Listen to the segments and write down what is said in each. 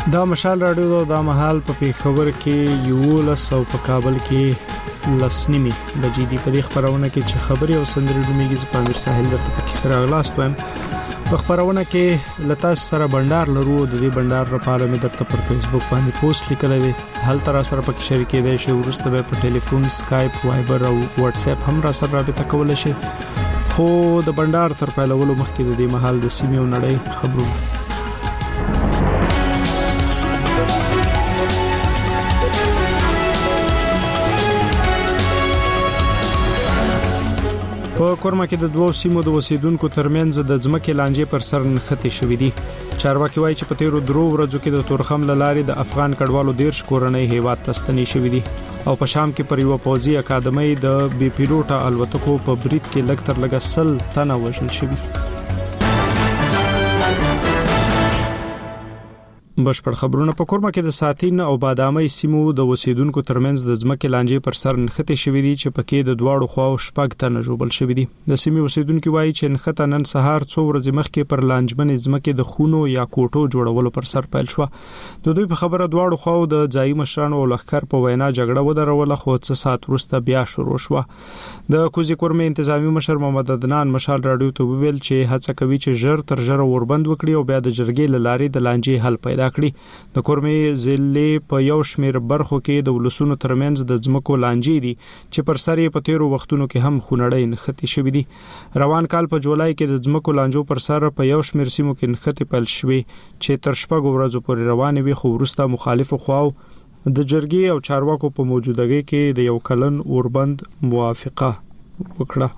دا مشال راډیو دا مهال په پیښور کې یولس او په کابل کې لسنیمي بجې دی. په دې خبرونه کې چې خبري او سندري دومېږي په امیر ساحل درته پکې راغلاست وایم. په خبرونه کې لتا سره بندر لرو د دې بندر لپاره مې درته پر فیسبوک باندې پوسټ لیکلې وي. هل تر سره پکې شریکې دی شي ورسته به په ټلیفون سکایپ وایبر او واتس اپ هم را سره رابطه کولای شي. خو د بندر تر پیلولو مخکې د دې محل د سیمې او نړۍ خبرونه په کورما کې د دوو سیمو د وسیدونکو ترمنځ د ځمکې لانجې پر سر نښتې شوې دي. چارواکي وایي چې په تیرو درو ورځو کې د تورخم لارې د افغان کډوالو 13 کورنۍ هیواد ته ستنې شوې دي او په شام کې پر یو پوځي اکاډمۍ د بي پیلوټه الوتکو په برید کې لږ تر لږه 100 تنه وژل شوي. بشپړ خبرونه په کورما کې د ساتین او بادامي سیمو د وسیدونکو ترمنځ د ځمکې لانجې پر سر نښتې شوې دي چې پکې د دواړو خواو شپږ تنه ژوبل شوي دي. د سیمې وسیدونکو وایي چې نښته نن سهار څو ورځې مخکې پر لانجمنې ځمکې د خونو یا کوټو جوړولو پر سر پیل شو. د دوی په خبره دواړو خواو د ځایي مشرانو او لخر په وینا جګړه ودروله خو څه ساعت وروسته بیا شروع شو. د کوزي کورمې انتظامی مشر محمد عدنان مشال راډیو ته ویل چې هڅه کوي چې ژر تر ژره وربند وکړي او بیا د جرګې لارې د لانجې حل پیدا کړي. د کورمې ضلع په یو شمیر برخو کې د ولسونو ترمنځ د ځمکو لانجې دي چې پر سر یې په تیرو وختونو کې هم خونړۍ نښتې شوې دي. روان کال په جولای کې د ځمکو لانجو پر سر په یو شمیر سیمو کې نښتې پیل شوې چې تر شپږ ورځې پورې روانې وي خو وروسته مخالفو خواو د جرګې او چارواکو په موجودګۍ کې د یو کلن اوربند موافقه وکړه.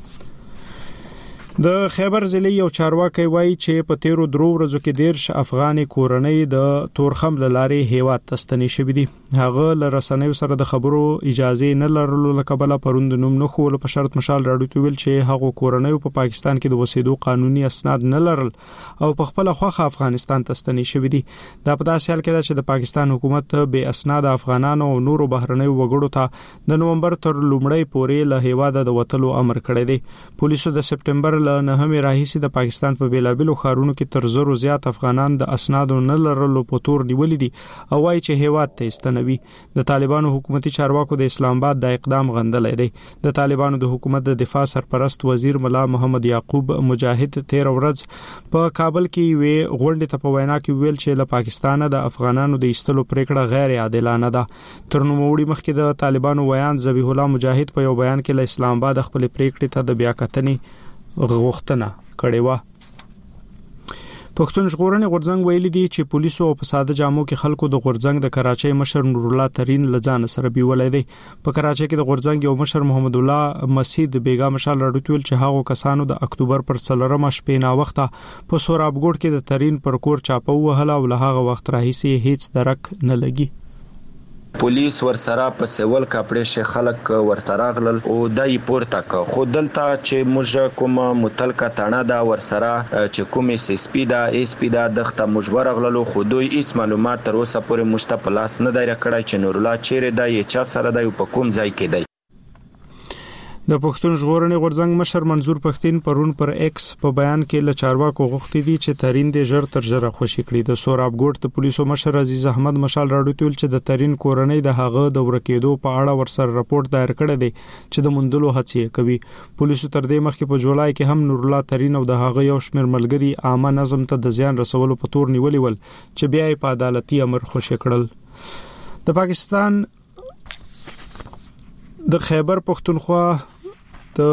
د خیبر ضلع یو چارواکي وایي چې په تیرو درو ورځو کې 13 افغاني کورنۍ د تورخم لارې هیواد ته ستنې شوې دي. هغه له رسنیو سره د خبرو اجازه نه لرلو لکبله پروند نوم نه خول په شرط مشال راډیو ویل چې هغه کورنۍ په پاکستان کې د وسیدو قانوني اسناد نه لرل او په خپل خوخه افغانستان ته ستنې شوې دي. دا په داسې حال کې ده چې د پاکستان حکومت به اسناد افغانانو او نورو بهرنیو وګړو ته د نومبر تر لومړۍ پورې له هیواد د وټلو امر کړی دی. پولیسو د سپټمبر له نهمه راهیسي د پاکستان په بیلابلو ښارونو کې تر زرو زیات افغانان د اسنادو نه لرلو په تور نیولې دي او وايي چې هیواد ته ستنوي. د طالبانو حکومتي چارواکو د اسلام آباد د اقدام غندلې دی. د طالبانو د حکومت د دفاع سرپرست وزیر ملا محمد یعقوب مجاهد 13 ورځ په کابل کې وی غونډه ته په وینا کې ویل چې له پاکستانه د افغانانو د ایستلو پریکړه غیر عادلانه ده. تر نوموړي مخکې د طالبانو ویان ذبیح الله مجاهد په یو بیان کې له اسلام آباد خپل پریکړې ته د بیا کتنې غوښتنه کړې و. پښتون ژغورنې غورځنګ ویلي دی چې پولیسو په ساده جامو کې خلکو د غورځنګ د کراچۍ مشر نور الله ترين لځان سره بیولې دی. په کراچۍ کې د غورځنګ یو مشر محمد الله مسید بیګا مشال راډیو چې هغه کسانو د اکتوبر پر 4 شپې نا وخته په سورابګوډ کې د ترين پر کور چاپو وهله او له هغه وخت راهیسي هیڅ درک نه لګي. پولیس ورسره په سیول کپړې شه خلک ورته راغلل او دای پورته ک خو دلته چې موږ کوم متلکه تڼه دا ورسره چې کومې سی سپی دا اس پی دا دغه مجبور غللو خو دوی هیڅ معلومات تر اوسه پورې مشته پلاس نه دی راکړی چې نور الله چیرې دا یې چا سره دی په کوم ځای کې دی. د پښتون ژغورنې غورځنګ مشر منظور پښتين پرون پر ایکس په بیان کې له چارواکو غوښتي دي چې ترين د ژر تر ژره خوشی کړي. د سورابګوډ د پولیسو مشر عزیز احمد مشال راډیو چې د ترين کورنۍ د هغه د ورکېدو په اړه ورسره راپورټ دایر کړی دی چې د مندلو هڅې کوي. پولیسو تر دې مخکې په جولای کې هم نور الله ترين او د هغه یو شمیر ملګری عامه نظم ته د زیان رسولو په تور نیولې ول چې بیا یې په عدالتي امر خوشی کړل. د پاکستان د خیبر پښتونخوا د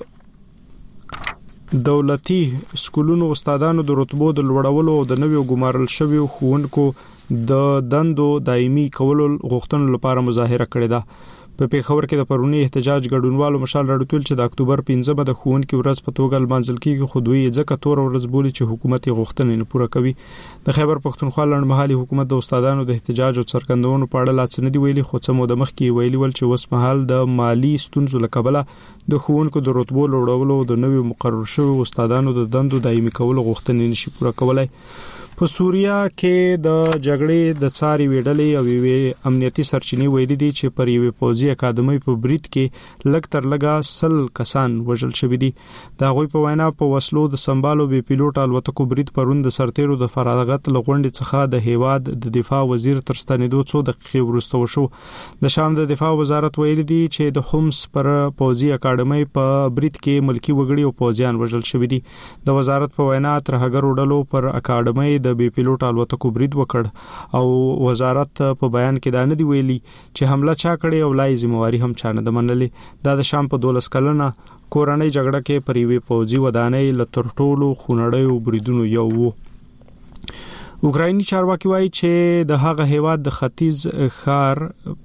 دولتي سکولونو استادانو د رتبو د لوړولو او د نویو ګمارل شویو ښوونکو د دندو دایمي کولو غوښتنو لپاره مظاهره کړې ده. په پیښور کې د پرونی احتجاج ګډونوالو مشال راډیو چې د اکتوبر 15 د ښوونکو ورځ په توګه لمانځل کیږي خو دوی ځکه تور ورځ بولي چې حکومت غوښتنې نه پوره کوي. د خیبر پښتونخوا لړمحلي حکومت د استادانو د احتجاج او څرګندونو په اړه لاڅ نه دی ویلي خو څه مو د مخ کې ویلي ول چې اوس مهال د مالی ستونزو لکبله د ښوونکو د رتبو لوړولو او د نویو مقرر شویو استادانو د دندو دایمي کولو غوښتنې نشي پوره کولای. په سوریا کې د جګړې د څاري ویډلې او امنیتي سرچینې ویلي دي چې پر یوې پوځي اکاډمۍ په برید کې لږ تر لږه 100 کسان وژل شوي دي. دا غوي په وینا په وسلو د سمبالو بي پیلوټ الوتکو برید پرون د سرتیرو د فراغت لغونډې څخه د هیواد د دفاع وزیر تر ستنېدو څو دقیقې وروسته وشو. د شام د دفاع وزارت ویلي دي چې د حمص پر پوځي اکاډمۍ په برید کې ملکی وګړي او پوځیان وژل شوي دي. د وزارت په وینا ترهګر وډلو پر اکاډمۍ د بي پیلوټ الوتکو برید وکړ او وزارت په بیان کې دا نه دی ویلي چې حمله چا کړې او لای ذمہواری هم چا نه ده منلې. دا د شام په 12 کلنه کورنۍ جګړه کې پر یوې پوځي ودانۍ لتر ټولو خونړیو بریدونو یو وو. اوکرایني چارواکي وایي چې د هغه هیواد د ختیځ ښار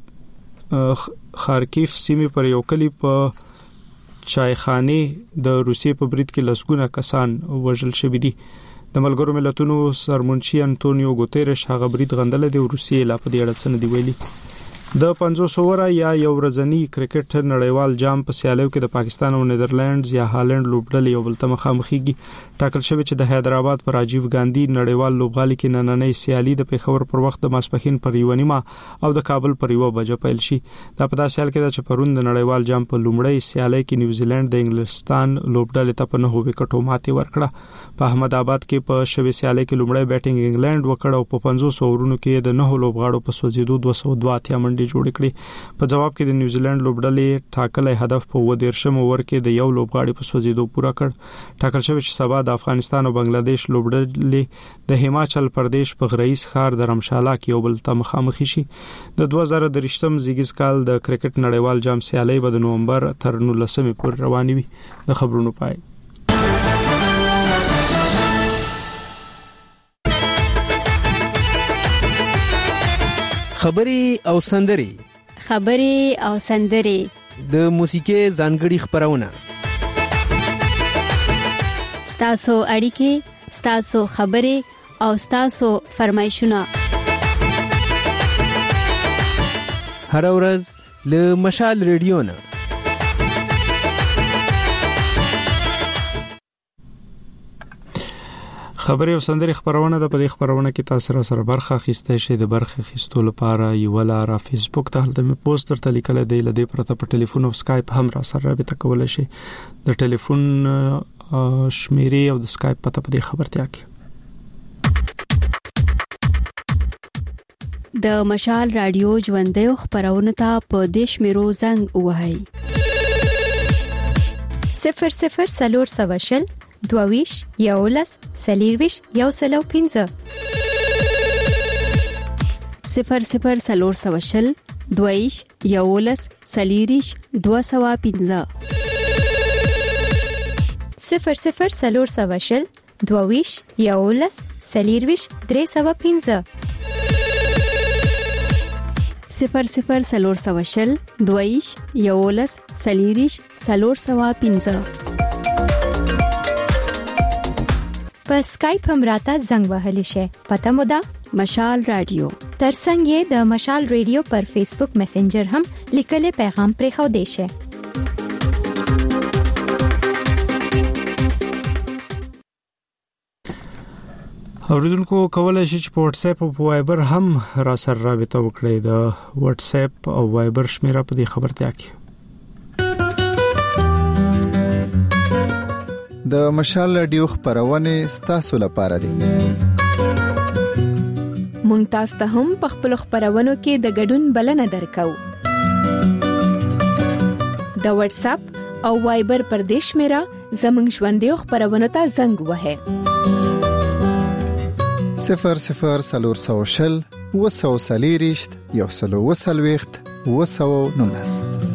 خارکیف سیمې پر یو کلی په چایخانه د روسیې په برید کې لسګونه کسان وژل شوي دي. د ملګرو ملتونو سرمنشي انټونیو ګوتيرش هغه برید غندل دی او روسیې لا په دې اړه څه نه دی ویلي. د 500 اوره یا یو ورځنی کرکټ نړیوال جام په سیالیو کې د پاکستان او نیدرلینډز یا هالند لوبډلې یو بل ته مخامخېږي. ټاکل شوی چې د حیدرآباد پر راجیو ګاندھی نړیوال لوبغالي کې نننۍ سیالي د پیښور پر وخت د ماسپښین پر 1:30 او د کابل پر 1 بجې پیل شي. دا په داسې حال کې ده چې پرون د نړیوال جام په لومړۍ سیالي کې نیوزیلند د انګلستان لوبډلې ته په 9 وکټو ماتې ورکړه. په احمد آباد کې په شوي سیالي کې لومړی بیټینګ انګلند وکړ او په 500 اورونو کې د 9 لوبغاړو په سوځېدو 202 منډې جوړ کړې. په جواب کې د نیوزیلند لوبډلې ټاکلې هدف په 13 اوور کې د یو لوبغاړي په سوځېدو پوره کړ. ټاکل شوی چې سبا د افغانستان او بنگلاديش لوبډلې د هیماچل پردیش په غرئیس ښار د رمشالا کې یو بل ته مخامخ شي. د 2023 زیږیز کال د کرکټ نړیوال جام سیالي به د نومبر تر 19 پورې روانې وي. د خبرونو پای. خبري او سندري د موسیقي ځانګړي خبرونه ستاسو اړیکې ستاسو خبري او ستاسو فرمایشونه هر ورځ له مشال ریډیو نه خبري او سندري خبرونه د پدې خبرونه کې تاسو سره برخه اخیستئ شئ. د برخه اخیستلو لپاره یو لاره فیسبوک ته هلته مې پوسټ درته لیکل دی. لدې پرته په ټلیفون او سکایپ هم را سره رابطه کولای شئ. د ټلیفون شمیرې او د سکایپ پته په دې خبرتیا کې. د مشال رادیو ژوندۍ خبرونه ته په دیش میرو زنګ وهاي 00 22 یولس سلیرویش یو سلو 15 00 22 یولس سلیریش 215 00 22 یولس سلیرویش 315 00 22 یولس سلیریش 315 په اسکایپ هم راته زنګ وهلی شي. پته مو ده مشال رادیو. ترڅنګ یې د مشال رادیو پر فیسبوک میسنجر هم لیکلي پیغام پرې خو دی شي. اوریدونکو کولای شي چې په واتس اپ او وایبر هم را سره رابطه وکړي. د واتس اپ او وایبر شمیره په دې خبرتیا کې. د مشال رادیو خبرونه ستاسو لپاره دي. مونږ تاسو ته هم په خپل خبرونو کې د ګډون بلنه درکو. د واتس اپ او وایبر پر دیش میرا زمنګ ژوندۍ خبرونه ته زنګ وهه 00 وسوسلیریشت یو سلو وسلويخت وسو نونس.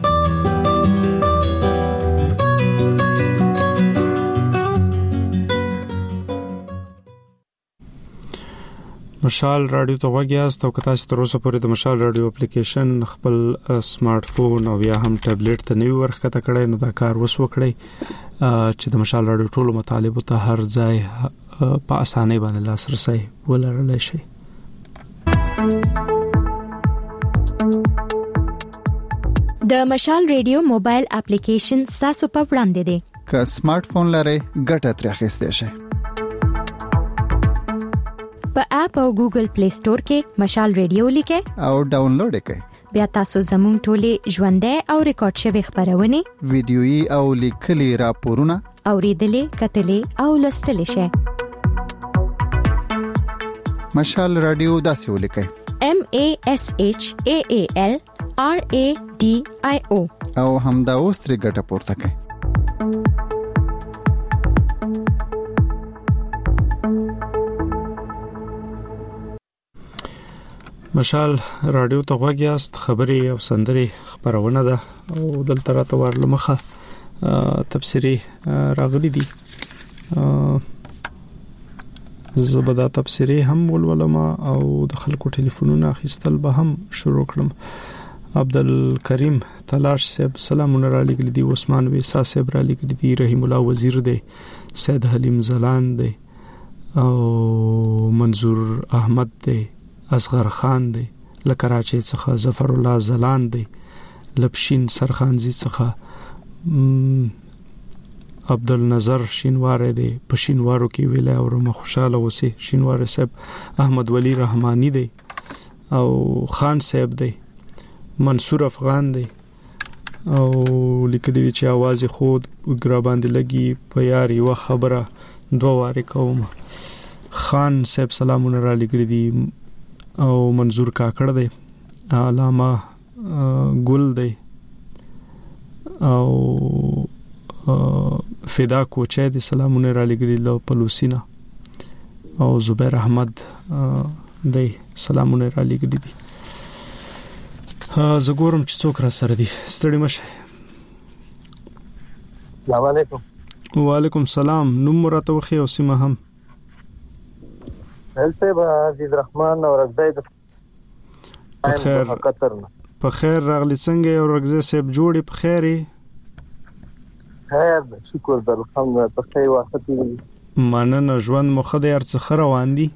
مشال رادیو ته وګیاست او کته ستاسو تر اوسه پورې د مشال رادیو اپلیکیشن خپل سمارټ فون او یا هم ټابلیټ ته نیو ورخته کړئ نو دا کار وسوکړئ چې د مشال رادیو ټولو مطالب ته هر ځای په اسانۍ باندې لاسرسي ولرلی شي. د مشال رادیو موبایل اپلیکیشن تاسو په وړاندې دی. که سمارټ فون لرئ ګټه ترې اخیستئ شئ. په اپ او ګوګل پلی سٹور کې مشال ریډیو لیکه او ډاونلوډ کړئ. بیا تاسو زموږ ټولې ژوندۍ او ریکارډ شوی خبرونه ویډیويي او لیکلي راپورونه اوریدلې کتلې او لوستلې شئ. مشال رادیو داسې ولیکئ MASHAALRADIO او همدا اوس ترې ګټه پورته کړئ. مشال رادیو ته غوږیاست. خبري او سندري خبرونه ده او دلته راته ورلمخه تفسیری راغلي دي. زبدا تفسیری هم ولولما او د خلکو ټلیفونونه اخیستل به هم شروع کړم. عبدالکریم تلاش صاحب سلامونه را لګل دي. عثمان ویسا صاحب را لګل دي. رحیم الله وزیر دی. سید حلیم زلان دی او منظور احمد دی. اصغر خان دی. لکراچی څخه ظفر الله زلان دی. لپشین سرخانزی څخه عبدالنظر شینواره دی. په شینوارو کې ویله او رم خوشاله وسی. شینواره صاحب احمد ولی رحمانی دی او خان صاحب دی. منصور افغان دی او لیکلی چې आवाज خود ګرا باندې لګي په یار یو خبره دوه واره کوم. خان صاحب سلامونه را لګلی دي او منظور کاکړ دی. علامه ګل دی او فدا کوچه دی سلامونه را لګلی له پلوسینا او زبیر احمد دی سلامونه را لګلی دي. زګورم چې څوک را سره دي. ستړي مشه. السلام علیکم. وعلیکم السلام. نوم راته وخی او سیمه هم. هلته به عزیز رحمان او رغدای د قطرنا په خیر راغلی. څنګه او رغزه صاحب جوړي په خیري؟ خیر شکر در الحمدلله. په خیر وخت مننه. ژوند مو خدای ارڅ روان دي؟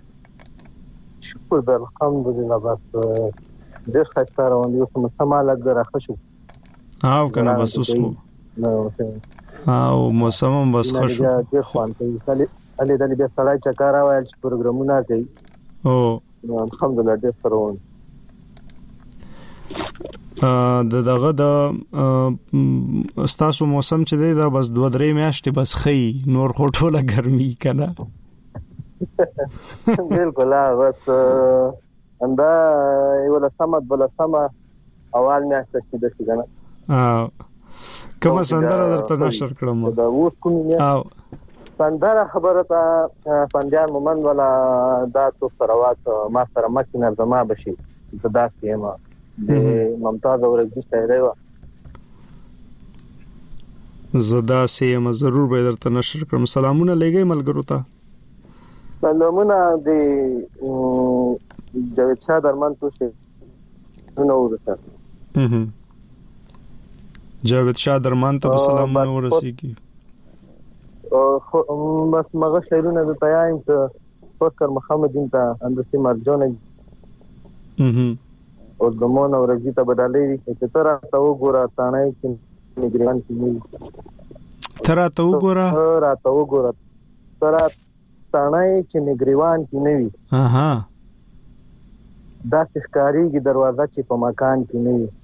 شکر در الحمدلله. بس ډېر ښه روان دي. اوس سمه لګ راخه شو او کنه بس اوس او موسم بس ښه شو. ډېر خوان کوي. علي دلی بیا سړی چکر راوړل چې پروګرامونه کوي. او الحمدلله ډېر روان. دغه د استاسو موسم چې دی دا بس 2-3 میاشتې بس خي نور خټوله ګرمي کنه. بالکل بس انده یو لسمه بلسمه اول میاشت چې د څنګه کومه سندره درته نشر کړم دا اوس کومه او سندره خبره ته پنځان مومن ولا دا تو سروات ما سره مکینر زما بشي داسې ما د ممتاز اورګي شاعر و زدا سیم ضرور به درته نشر کړم. سلامونه لګي ملګرو ته. سلامونه د جاوید شاه درمان توشه نو ورته. جاوید شاه درمان ته سلامونه ورسیږي. بس مغه شعرونه د تیاین ته اوسکر محمدین ته اندسی مرجون او دمون او رګی ته بدلې چې تر ته وګوره تانه چې نګریوان کې تر ته وګوره تر تانه چې نګریوان کې نه وي. اها دا ښکاریږي دروازه چې په مکان کې نه وي.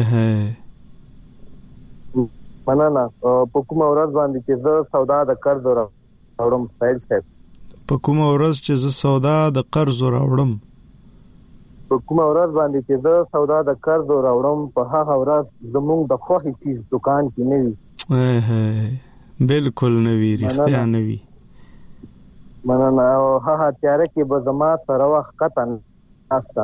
مننه. په کومه ورځ باندې چې زه سودا د قرض راوړم سایل صاحب. په کومه ورځ چې زه سودا د قرض راوړم په کومه ورځ باندې چې زه سودا د قرض راوړم په هغه ورځ زموږ د خوښي چیز دکان کې نه وي. بالکل نه وي. رښتیا نه وي. مننه. او هغه تیار کې به زما سره وخت قطن ناستا.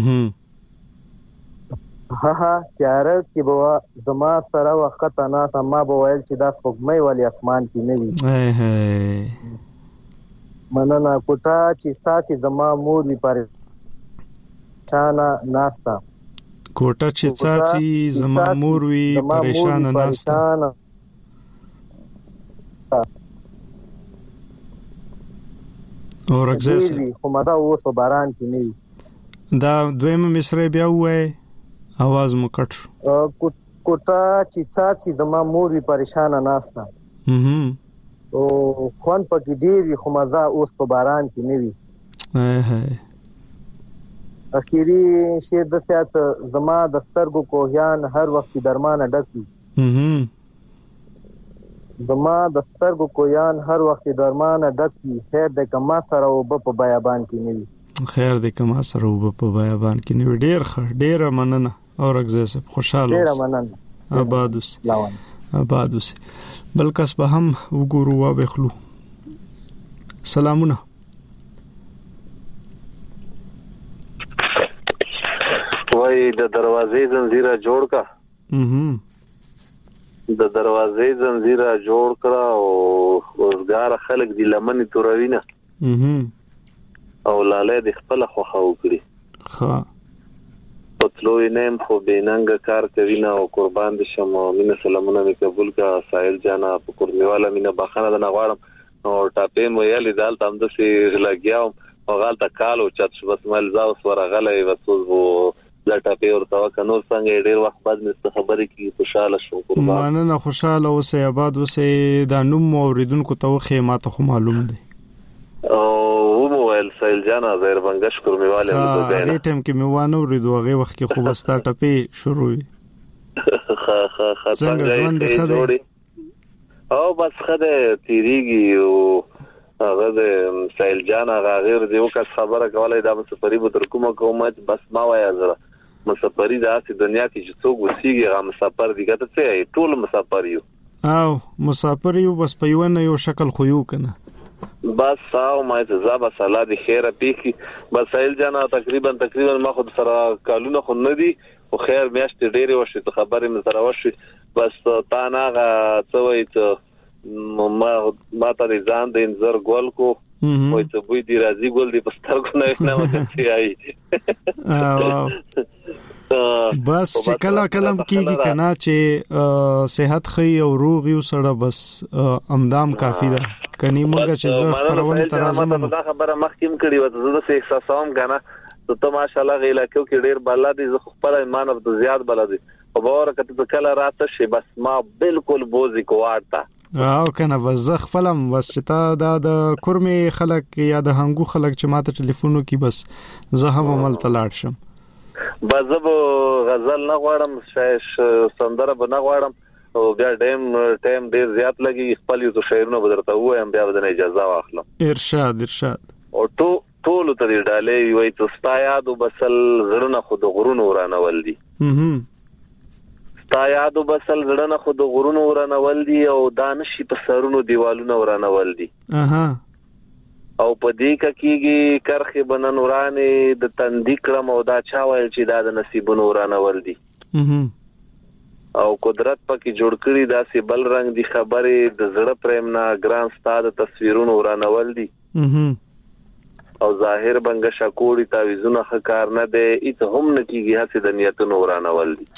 هغه تیار کې به زما سره وخت قطن ناستا. ما به ویل چې دا سپوږمۍ والی اسمان کې نه وي. مننه. کوټه چې ساتي زما مور وی پر چانا ناستا. کوټه چې ساتي زما مور وی پریشان ناستا. او رغزه خو مدا اوس په باران کې نه. دا دویمه مصری بیا وای आवाज مو کټ شو. کوټه چې ساتي زما مور وی پریشان ناستا. او خوان پکې ډیر خو مزه اوس په باران کې نه وي. اخیری شعر د سیاست زما د سترګو کوهیان هر وخت درمانه ډکی زما د سترګو کوهیان هر وخت درمانه ډکی خیر د کما سره او په بیابان کې نیوي خیر د کما سره او په بیابان کې نیوي ډیر مننه اورګزه صاحب خوشاله ډیر مننه آباد اوسه بل کس به هم وګورو او بخلو سلامونه وای د دروازې زنجیره جوړ کا د دروازې زنجیره جوړ کړه او روزګار خلک دی لمنې توروینه او لاله د خپل خوخه وکړي ها پتلوې نیم خو بیننګ کار کوي نه او قربان دي شم مینه سلامونه می قبول کا سائل جانا په قرنیواله مینه باخنه د نغواړم او ټاپې مو یالي دال تام د سي لګیاو او غلطه کالو چت بس مل زاوس ورغله وسوس وو لټه په ورته کنور څنګه ډیر وخت بعد مست خبرې کی خوشاله شو قربان مننه خوشاله اوسه آباد اوسه دا نوم اوریدونکو ته خو ماته خو معلوم دی او موبایل سایل جانا زهر بنگش کورمیواله نو ده نه ټیم کې میوانه اوریدو هغه وخت کې خو بستا ټپې شروع وي څنګه ژوند خدای او بس خدای تیریږي او هغه د سایل جانا غیر دیو کا خبره کولای دا مسافری به تر کومه کومه بس ما وای زره مسافری د اسی دنیا کې چې څوک وسیږي هغه مسافر دی ګټه څه ټول مسافر یو او مسافر یو بس په یو نه یو شکل خو یو کنه بس او ما ته زابه سلا دی خیره پیخي بس سایل جانا تقریبا ما خود سره کالونه خو نه دی او خیر میاشت ډیره وشي ته خبرې مې سره وشي بس تا نه څه وای ته ما ته ځان د انځر ګول کو وای ته وې دی راځي ګول دی پستر کو نه مته سی آی بس کله کلم کیږي کنه چې صحت خي او روغ یو سره بس امدام کافی ده کني موږ چې زه خبرونه ترازم دا خبره مخکیم کړی و زه د احساسوم کنه ته ماشاءالله غیلا کې ډیر بلد زه خپل ایمان او زیات بلد او باور کته کله راته شي بس ما بالکل بوزي کوارتا او کنه وزخ فلم بس چې تا د کورمي خلک یا د هنګو خلک چې ماته ټلیفونو کې بس زه هم عمل تلاړ شم بزب غزل نه غواړم شایش سندره به نه غواړم او بیا ټیم ډیر زیات لګي خپل یو شعرونه بدرته وایم بیا د اجازه واخلم ارشاد او ټول ته ډالې وي ته ستا یاد وبسل غړنه خود غرونو ورانول دي ستا یاد وبسل غړنه خود غرونو ورانول دي او دانشي په سرونو دیوالونو ورانول دي او په دې کېږي کرخه بنن ورانه د تندې کړم او دا چا ویل چې دا د نصیبونو ورانول دي او قدرت پکې جوړ کړی دا سی بل رنگ دی خبره د زړه پریم نه ګران ستاد تصویرونو ورانول دي او ظاهر بنګ شکوړی تعویذونه خکار نه دی ایت هم نه کیږي هڅه د نیتونو ورانول دي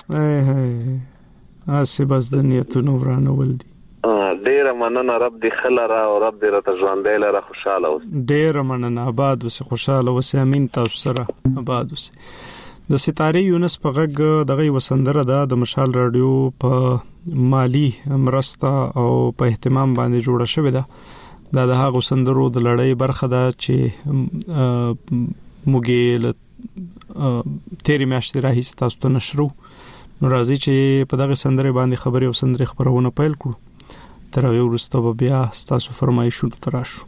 هڅه بس د نیتونو ورانول دي ډیر مننه رب دې خلره او رب دې رته ژوندې لره خوشاله اوس ډیر مننه آباد اوسه خوشاله اوسه امين تاسو سره آباد اوسه د ستاره یونس په غږ دغه وسندره د مشال رادیو په مالی مرسته او په اهتمام باندې جوړه شوې ده د هغه وسندرو د لړۍ برخه ده چې موږ تیرې میاشتې راهیسې تاسو ته نشرو نو راځي چې په دغه سندره باندې خبرې او سندرې خبرونه پیل کړو تر هغه وروسته بیا تاسو فرمایشونه تراشو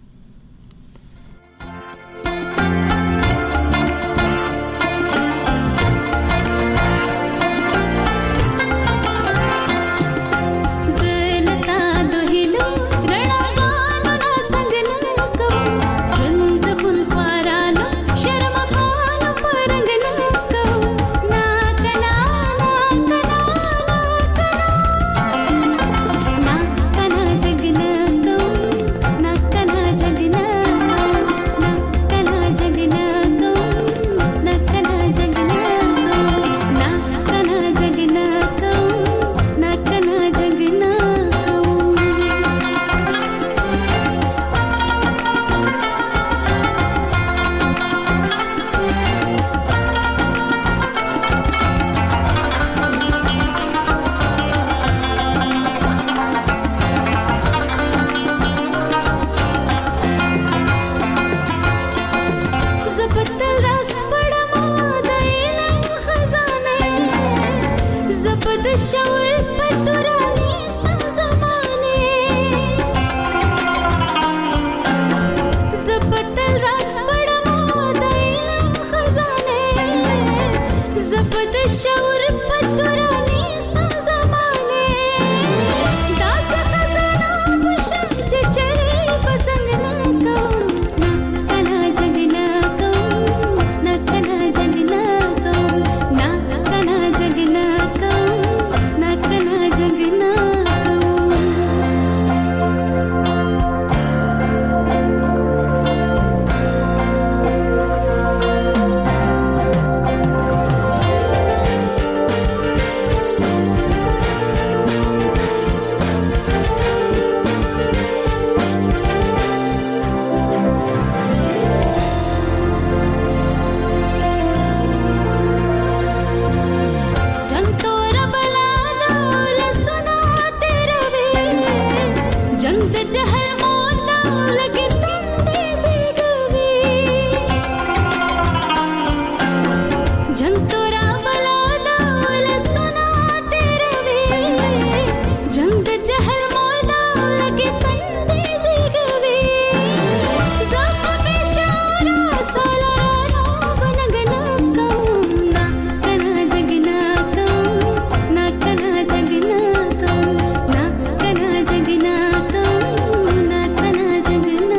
na زبد شور پتورانی زمانه زبدل راس پړمو د علم خزانه زبد شور پتورانی زمانه داس خزانه مشک چچري پسند نه کوم کنا جگنا کوم نا کنا جگنا کوم نا کنا جگنا کوم نا کنا جگنا जंग तोरा बला दौल सुना तेरा वे जंग जहल मोता लगे तंदे से गवे जंग तोरा बला दौल सुना तेरा वे जंग जहल मोता लगे तंदे से गवे जफ बेशारा सालारा बनगना कौम ना कना जगना कौम ना कना जगना कौम ना कना जगना कौम ना कना जगना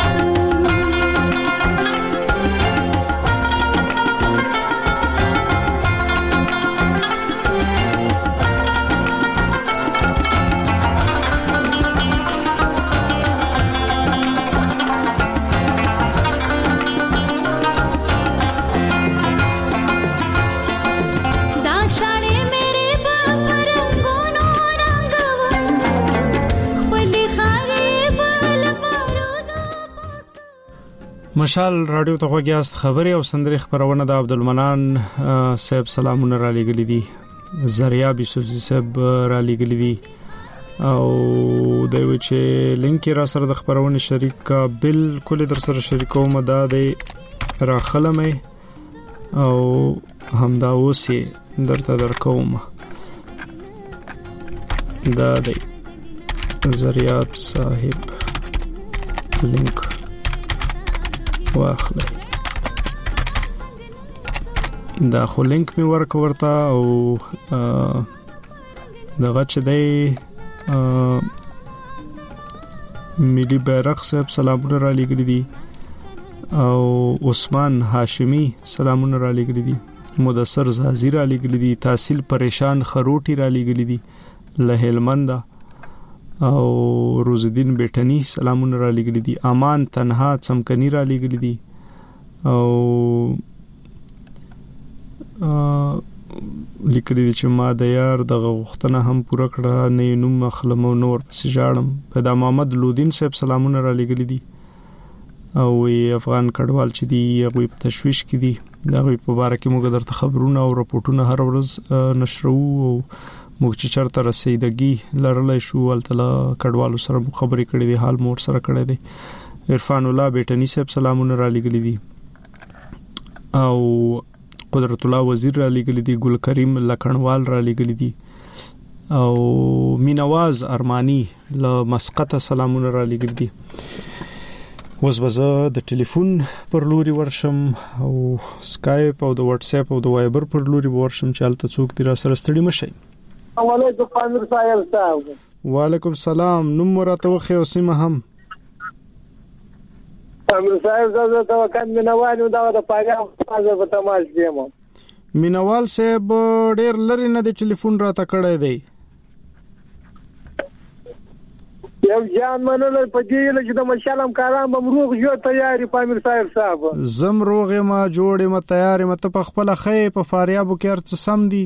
दाशाळे मेरे बाप रंगोनो रंगवन खपली खारे बल बारूद مشال رادیو ته غوږیاست. خبري او سندري خبرونه د عبدالمنان صاحب سلامونه را لګلې دي، زریاب یوسفزي صاحب را لګلې دي او دوی چې لینک را سره د خبرونه شریک کا بالکل در سره شریکوم دا دی راخلمه او همدا اوسې درته درکوم. دا دی زریاب صاحب لینک واخلئ. دا خو لینک می ورک ورته او دغه چې دی ملي بیرغ صاحب سلامونه را لګلې دي او عثمان هاشمی سلامونه را لګلې دي، مدثر زازی را لګلې دي، تحصیل پریشان خروټی را لګلې دي له هلمند او روزالدین بیٹنی سلامونه را لګلې دي، امان تنها څمکنی را لګلې دي او لیکلي دي چې ما د یار دغه غوښتنه هم پوره کړه، نه نوم مخلمو نور پسې جاړم. پیدا محمد لودین صاحب سلامونه را لګلې دي او افغان کډوال چې دی هغه په تشویش کې دي، دا غوي په باره کې موږ درته خبرونه او راپورټونه هر ورځ نشرو او موږ چې چرته رسیدګي لرلای شو ولته کډوالو سره خبرې کړې دي، حال مور سره کړې دي. عرفان الله بیٹنی صاحب سلامونه را لګلې دي او قدرت الله وزیر را لګلې دي، ګل کریم لکھنوال را لګلې دي او مینواز ارمانی له مسقط سلامونه را لګلې دي. اوس وزه د ټلیفون پر لوري ورشم او سکایپ او د واتس اپ او د وایبر پر لوري ورشم چې الته څوک دی را سره ستړي مشي. علیکم پامیر صاحب. وعلیکم سلام. نوم مرته وخه او سیمه هم پامیر صاحب زه ته وکړم مینوال دا د پاګه په تماس دیم. مینوال صاحب ډیر لري نه د ټلیفون راته کړی دی. یو ځان منل په دې لږ د مشالم کارام بمروغ جو تیاری پامیر صاحب. زم روغه ما جوړه ما تیاری مت په خپل خې په فاریابو کې ارڅ سم دی.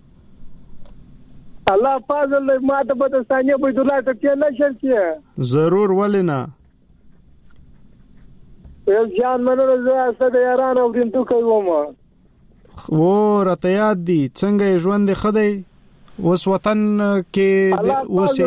الله فضل ما ته په ثانیه په دولت کې نشر کې ضرور ولینا یو ځان منل زه اسد یاران او دین تو کوم و راته یاد دي څنګه ژوند خدای اوس وطن کې اوسه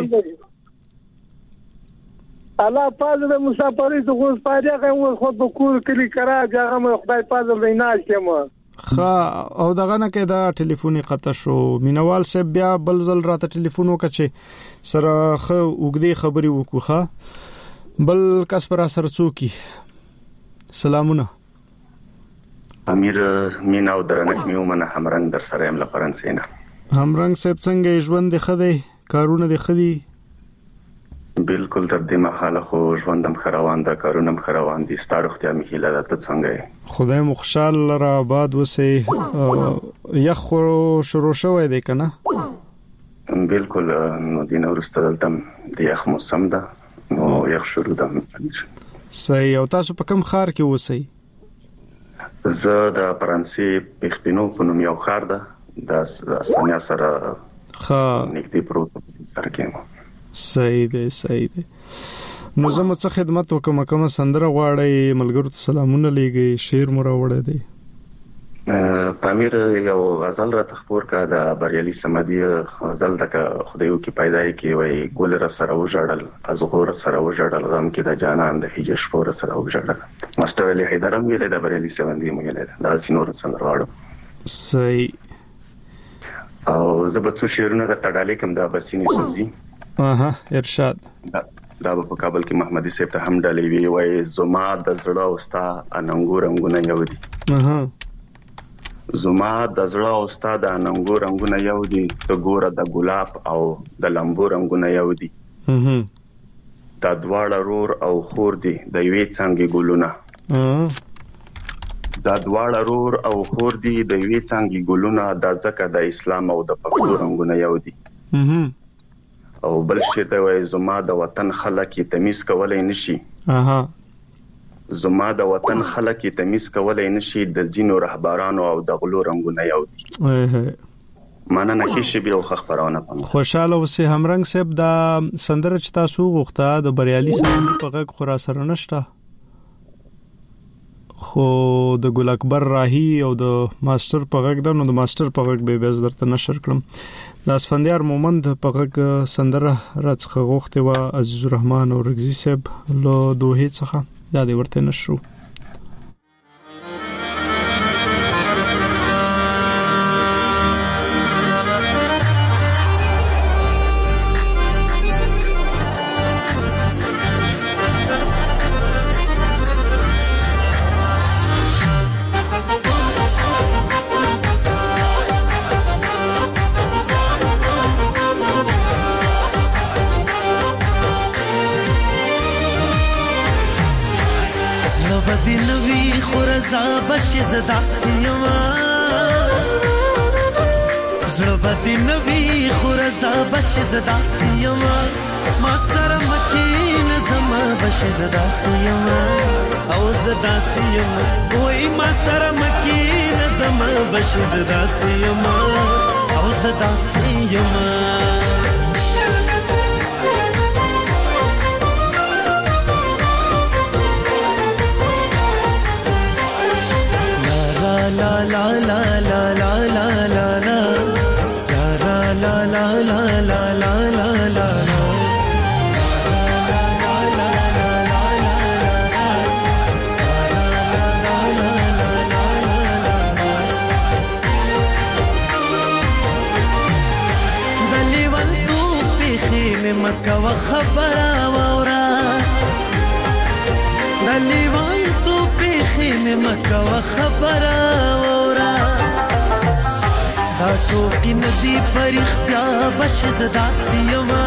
الله فضل مسافرې ته اوس پاره کوم خو په کور کلی کرا هغه خدای فضل نه ناشم او دغه نه کې دا ټلیفوني قطع شو. مینوال صاحب بیا بل ځل راته ټلیفون وکړي سره خو وګړي خبري وکړه. بل کس پر اثر څوکي. سلامونه امیر مینا او درنه میومنه همرنګ در سره ام لفرنسینا. همرنګ صاحب څنګه ژوند دی خدای کارونه دی خدي؟ بالکل تر دې مخاله خو ژوندم خروان دا کارونم خروان دي. ستارختیا میخیله ده ته څنګه؟ خدای مو خوشاله را آباد وسه. یخ شروع شوی دی کنه؟ بالکل نو دین ورسته دلته د یخ موسم ده نو یخ شروع ده. صحیح. او تاسو په کوم خار کې اوسئ؟ زه د فرانسې پخپینو په نوم یو خار ده د اسپانیا سره نږدې پروت سره کې. صحیح دی صحیح دی. نو زموږ څه خدمت وکم کوم سندره غواړی ملګرو ته سلامونه لېږي شعر مو راوړی دی. پامیر یو غزل را تخپور کا د بریالي سمدي غزل دک خدایو کې پیدا کی وای ګل را سره وژړل از غور سره وژړل غم کې د جانان د هجر شپور سره وژړل. ماستر علي حیدرم ویل د بریالي سمدي مو ویل دا سينور څنګه واړو. صحیح. او زبڅو شعرونه د تډالې کوم د بسینی سوزي. ارشاد. دا په کابل کې محمدي صاحب ته هم ډالې وی وای زما د زړه اوستا اننګور رنگونه یو دي. زما د زړه اوستا د اننګور رنگونه یو دي. ته ګوره د ګلاب او د لمبو رنگونه یو دي. دا دواړه رور او خور دي د یوې څنګه ګلونه. دا دواړه رور او خور دي د یوې څنګه ګلونه. د ځکه د اسلام او د پښتو رنگونه یو دي. او بل شي ته وای زما د وطن خلک تمیز کولای نشي. زما د وطن خلک تمیز کولای نشي د ځینو رهبرانو او د غلو رنگونه یو دي. مننه کې شی به خبرونه پم. خوشاله اوسې همرنګ صاحب دا سندره چې تاسو غوښته د بریالي سره په غږ خورا سره نشته خو د ګل اکبر راهی او د ماستر په غږ د نو د ماستر په غږ به بز درته نشر کړم. د اسفندیار مومند په غږ سندره راڅخه غوښته و عزیز الرحمن او رغزی صاحب له دوه څخه دا دی ورته نشو. زړبدي نوی خورزا بش زدا سیما ما سره مکین زما بش زدا سیما او زدا سیما وای ما سره مکین زما بش زدا سیما او زدا سیما la la la la la la la la la la la la la la la la دلی ول تو بخیل مکه وخبره وورا دلی ول تو بخیل مکه وخبره تو کی ندی پر اختیار بش زدا سیما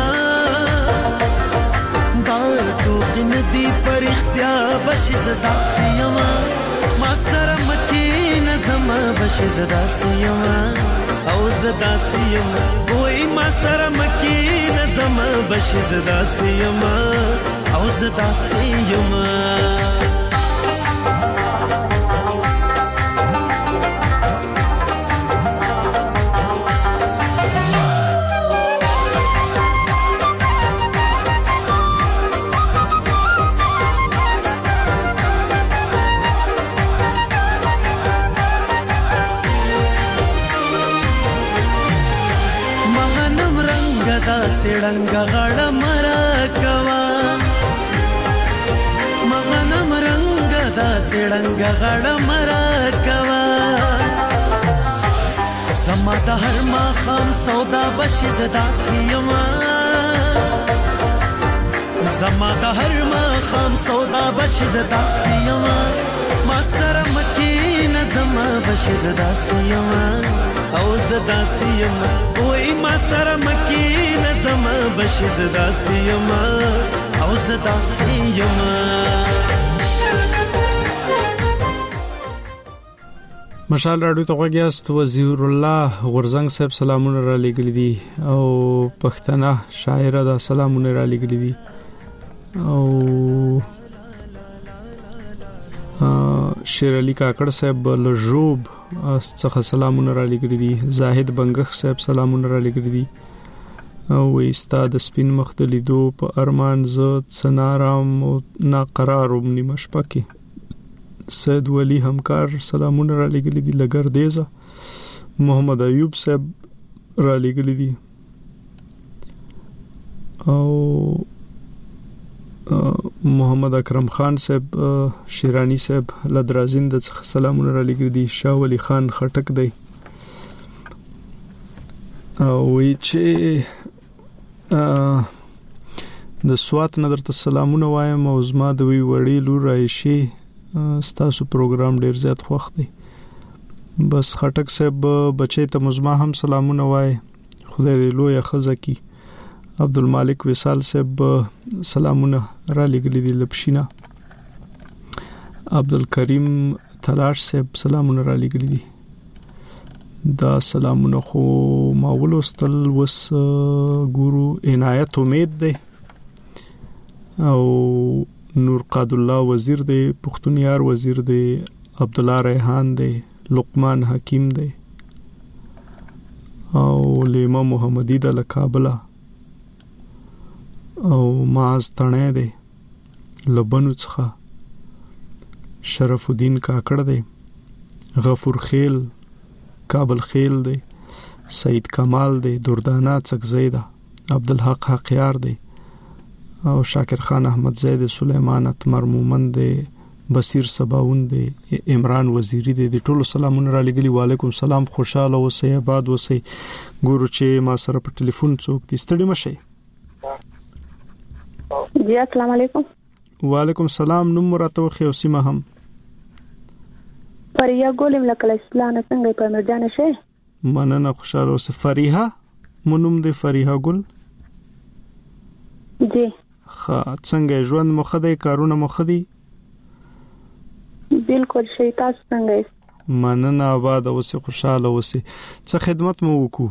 دا تو کی ندی پر اختیار بش زدا سیما ما سره مکین زما بش زدا سیما او زدا سیما وای ما سره مکین زما بش زدا سیما او زدا سیما سړنګ غړ مرا کوا مغنم رنگ دا سړنګ غړ مرا کوا زما د هر ماښام سودا بشي زدا سیما زما د هر ماښام سودا بشي زدا سیما ما سره مکی نظم بشي زدا سیما او زدا سیما وای ما سره مکی نظم بشي زدا سیما او زدا سیما مشال راډیو ته غوږیاست. وزیر الله غورزنګ صاحب سلامونه را لګل دي او پښتنه شاعره دا سلامونه را لګل دي او شیر علي کاکړ صاحب لجوب څخه سلامونه را لګل دي. زاهد بنګخ صاحب سلامونه را لګل دي او استاد سپین مخ د لیدو په ارمان ز څنارام او ناقرارم نیمه شپه کې. سید ولی همکار سلامونه را لګل دي. لګر دیزه محمد ایوب صاحب را لګل دي او محمد اکرم خان صاحب شیرانی صاحب لدرازین د سلامونه را لګل دي. شاه ولی خان خټک دی او وی چې د سوات نظر ته سلامونه وایم او زما د وی وړي لور راشي ستاسو پروګرام ډیر زیات خوښ دی. بس خټک صاحب بچی ته مزما هم سلامونه وای خدای دې لوی خزه کی. عبدالمالک وصال صاحب سلامونه را لګلی دي لپشینا. عبدالکریم تلاش صاحب سلامونه را لګلی دي. دا سلامونه خو ماولوستل وس ګورو عنایت امید دی او نور قاد الله وزیر دی، پختونیار وزیر دی، عبد الله ریحان دی، لقمان حکیم دی او لیما محمدی د کابل او ماز تڼه دی لبنو څخه. شرف الدین کاکړ دی، غفور خیل کابل خیل دی، سید کمال دی، دردانه څکزی دی، عبدالحق حقیار دی او شاکر خان احمد زید، سلیمان اتمر مومند دی، بصیر سباون دی، عمران وزیری دی. د ټولو سلامونه را لګلی. وعلیکم سلام، خوشاله اوسئ، آباد اوسئ. ګورو چې ما سره په ټلیفون څوک دي. ستړي مشئ. جی السلام علیکم. وعلیکم سلام. نوم راته خو سیمه هم فریحه ګولم لکه اسلام څنګه په مرجان شي. مننه، خوشاله اوسئ. فریحه مونږ دی فریحه ګل. جی ښه، څنګه ژوند مخدي، کارونه مخدي؟ بالکل شي. تاسو څنګه؟ مننه، آباد اوسئ، خوشاله اوسئ. څه خدمت مو وکړو؟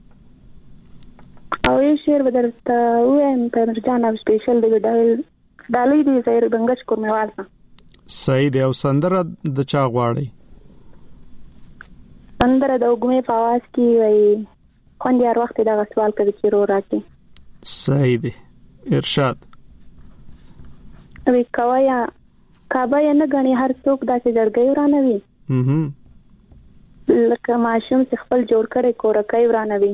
او یو شعر بدرته وایم په مرجان او سپیشل دی ډالۍ دی زیر بنگش کوموال. صحیح دی. او سندره د چا غواړي؟ سندره د وګمې په आवाज کې وای خوند یار وخت دا سوال کوي چې رو راځي. صحیح دی. ارشاد. وی کوایا کعبه نه غني هر څوک داسې جړګي ورانوي. لکه ماشوم چې خپل جوړ کړي کورکای ورانوي.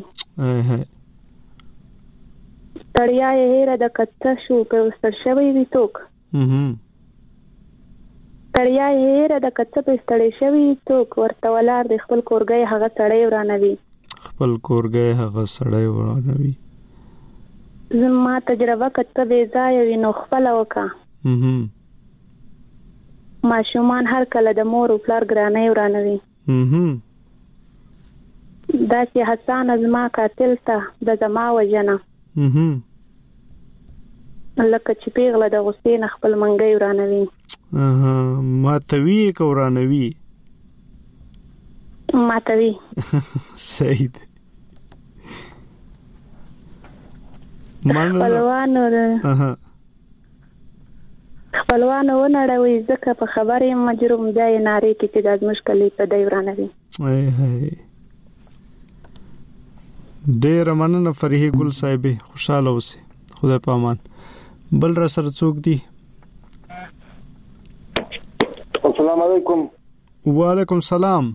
تړیا یې هره د کته شو په ستر شوی وی توک. تړیا یې هره د کته په ستړې شوی توک ورته ولار د خپل کورګي هغه سړی ورانوي. خپل کورګي هغه سړی ورانوي. زما تجربه کته بې ځای وي نو خپل وکا. ماشومان هر کله د مور او پلار ګرانۍ ورانوي. دا چې حسان ازما قاتل ته د زما وجنه. لکه چې پیغله د غصې نه خپل منګي ورانوي. ماتوي کورانوي. ماتوي. صحیح. خپلوانو ونړوي ځکه په خبرې مجروم دی ناری کې چې د مشکلې په دی ورانوي. ډېر مننه فریحه ګل صاحب، خوشاله اوسئ. خدای په امان. بل را سره څوک دی؟ السلام علیکم. وعلیکم سلام.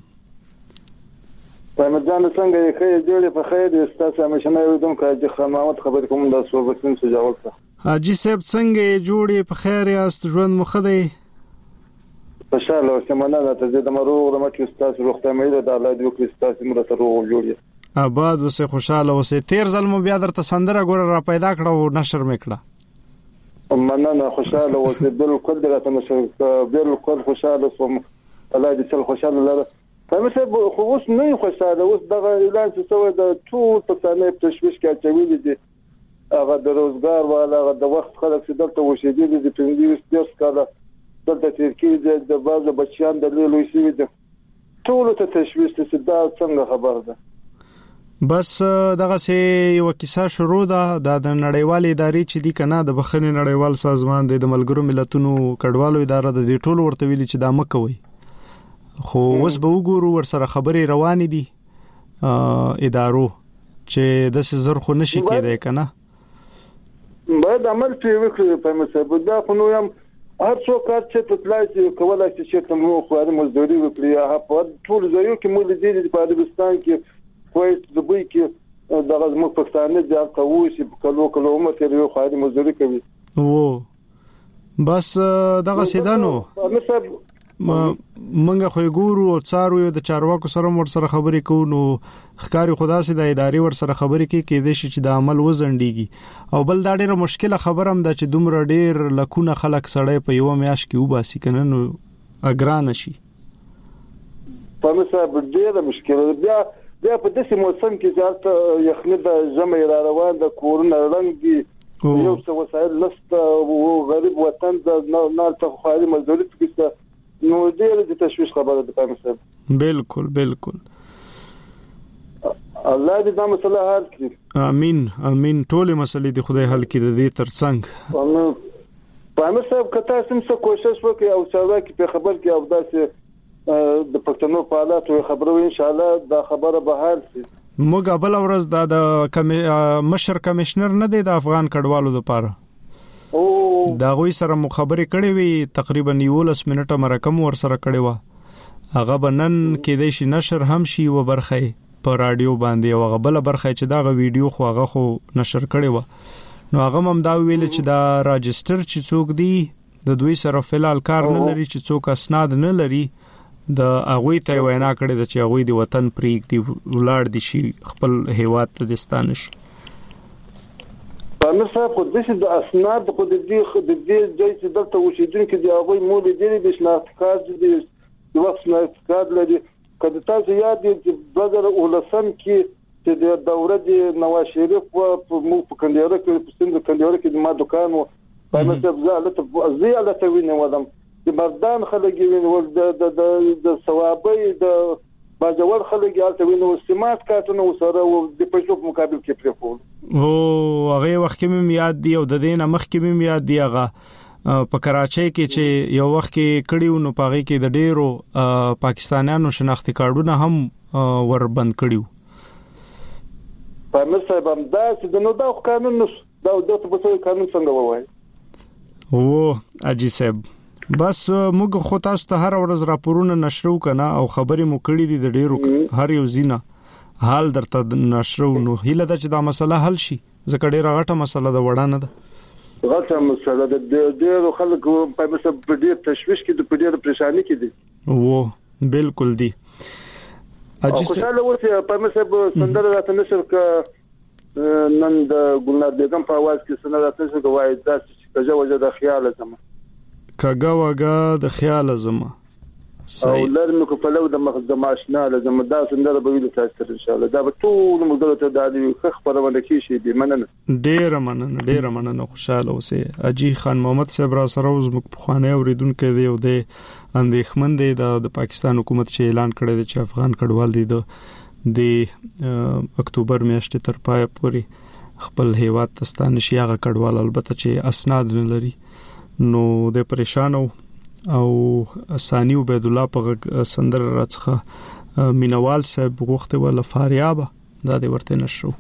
پامجان څنګه یې؟ خیر جوړې په خیر دې. تاسو همیشه نه ودم کاجي خامات خبر کوم د صوبتین سجاوت. حاجی صاحب څنګه یې؟ جوړې په خیر یاست؟ ژوند مخ دی؟ خوشاله اوسه مننه ته د مروغ د مکه استاد روغتیا مې د الله دې وکړي استاد موږ ته روغ جوړي آباد اوسه خوشاله اوسه تیر ځل مو بیا درته سندره ګور را پیدا کړه او نشر میکړه مننه خوشاله اوسه بالکل درته نشر بالکل خوشاله اوسم الله دې تل خوشاله لره فمثل خو اوس نه خوشاله اوس دغه اعلان څه سوی د ټول پښتانه په تشويش کې اچولي دي هغه د روزګار والا هغه د وخت خلک چې دلته وشیدل دي په انګلیس کاله دلته ترکیه د بازو بچیان د لوی سوي دي ټول ته تشويش څه دا څنګه خبر ده بس دغه سه یو کیسه شروع ده د نړیوال ادارې چې دی کنه د بخښنې نړیوال سازمان د ملګرو ملتونو کډوالو اداره د ټول ورته ویلي چې دا مکوي خو اوس به وګورو ورسره خبرې روانې دي ادارو چې د زر خو نشي کېدای کنه باید عمل پرې وکړي په مسبب دا خو نو هم هر څوک چې تطلای کولای شي چې تمو خو مزدوري وکړي هغه په ټول ځایو کې مو لیدل په عربستان کې کویت دبي کې دغه زموږ پښتانه د قووسي کلو عمر کې یو خالي مزدوري کوي وو بس دغه سیدانو منګه خو ګورو او څارو د چارواکو سره ور سره خبرې کوو نو ښکاری خدا سي د ادارې ور سره خبرې کې د شي چې د عمل وزندګي او بل دا ډیره مشکله خبره هم ده چې دومره ډیر لکونه خلک سړی په یو میاش کې وباسي کنه نو اګران شي په مسبب ډیره مشکله بیا په داسې موسم کې ځات یخنه د جمع را روان د کورونه رنگ دي یو څه وسایل لست او غریب وطن د نه ته خالي مزدوري کې نو ډېر د تشويش خبره ده په مسبب بالکل الله دې دا مسله حل کړي امين ټول مسلې د خدای حل کړي د دې ترڅنګ په مسبب کته څه کوشش وکړي او څنګه کې په خبر کې او داسې د پښتنو په حالات خبرو ان شاء الله دا خبره به حل شي موږ بل ورځ د مشر کمشنر نه دی د افغان کډوالو لپاره دا غوي سره مخابره کړې وي تقریبا 19 منټه مرکم ور سره کړې و هغه بنن کې د شي نشر هم شي و برخه په رادیو باندې او هغه بل برخه چې دا ویډیو خو هغه نشر کړې و نو هغه هم دا ویل چې دا راجستر چې څوک دی د دوی سره فعال کار نه لري چې څوک اسناد نه لري د اغوی ته وینا کړې د چې اغوی دی وطن پریک دی ولار دي شي خپل هیواد ته دستانش په مسافه خو د اسناد خو د دې ځای چې دلته وشیدونکو دی هغه مول دي د شناخت کارت دي د وخت شناخت کارت لري کله تاسو یاد دي چې بدر اولسم کې چې د دوره دی نواز شریف په مو په کندهار کې په سند کندهار کې ما دکان مو په مسافه زیاله ویني ودم د مردان خلک وینول د ثوابي د باجوړ خلک یالته وینول سمات کاتنه وسره او د پښتو مقابل کې پرفول او هغه وخت کې مې یاد دی او د دې مخ کې مې یاد دی هغه په کراچۍ کې چې یو وخت کې کړیو نو پاغي کې د ډیرو پاکستانیانو شناختی کارډونه هم ور بند کړیو په مسبب دا چې د نو دا قانون نو دا د قانون څنګه وایي او اجي صاحب بس موږ خو تاسو ته هر ورځ راپورونه نشرو کنه او خبرې مو کړې دي د ډیرو هر یو زینه حال درته نشرو نو هله د چې دا مسله حل شي ځکه ډیره غټه مسله ده وړاندې ده غټه مسله ده ډیرو خلک په مسبب ډیر تشويش کې د ډیر پریشانی کې دي وو بالکل دي خوشاله اوسه په مسبب سندره راته نشر ک نن د ګلنار بیگم په आवाज کې سندره راته نشر کوي دا چې تجاوز د خیال زما کاګه واګه د خیال زما او لرم کو په لو د مخ د ماشنا لازم دا سندره به ویل تاسو ان شاء الله دا به ټول مدته ته د خبرونه کې شي به مننه ډیر مننه خوشاله اوسه اجي خان محمد صاحب را سره اوس مخ خوانه اوریدونکو دی او د اندېخمن دی د پاکستان حکومت چې اعلان کړی دی چې افغان کډوال دی د اکتوبر میاشتې تر پای پورې خپل هیواد تستان شي هغه کډوال البته چې اسناد نه لري نو د پریشانو او ثاني عبد الله په سندر راڅخه مینوال صاحب غوښته ولا فاریابه دا د ورته نشو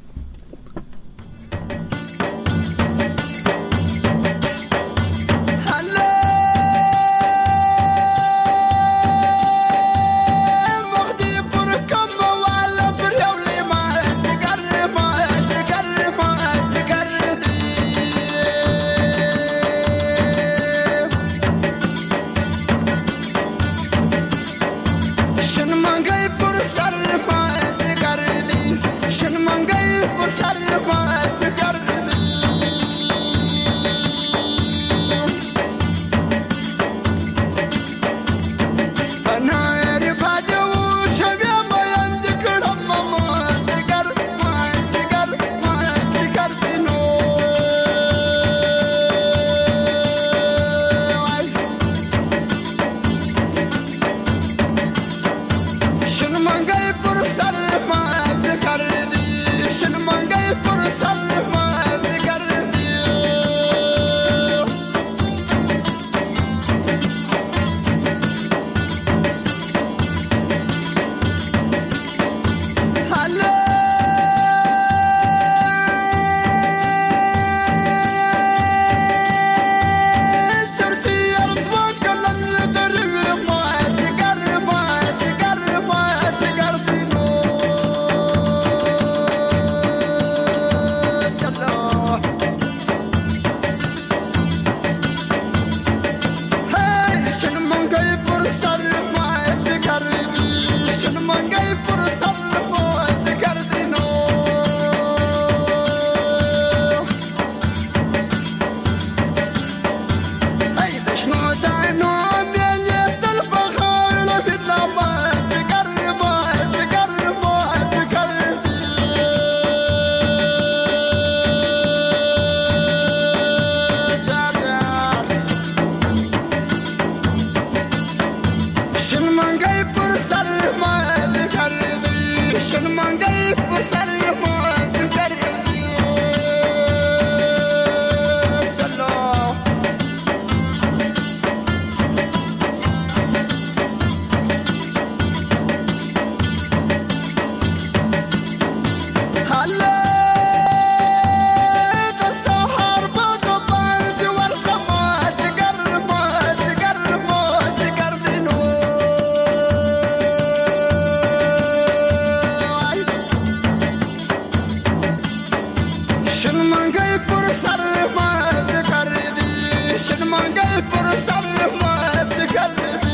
شرمنګي پر سر مات کړ دې شرمنګي پر سر مات کړ دې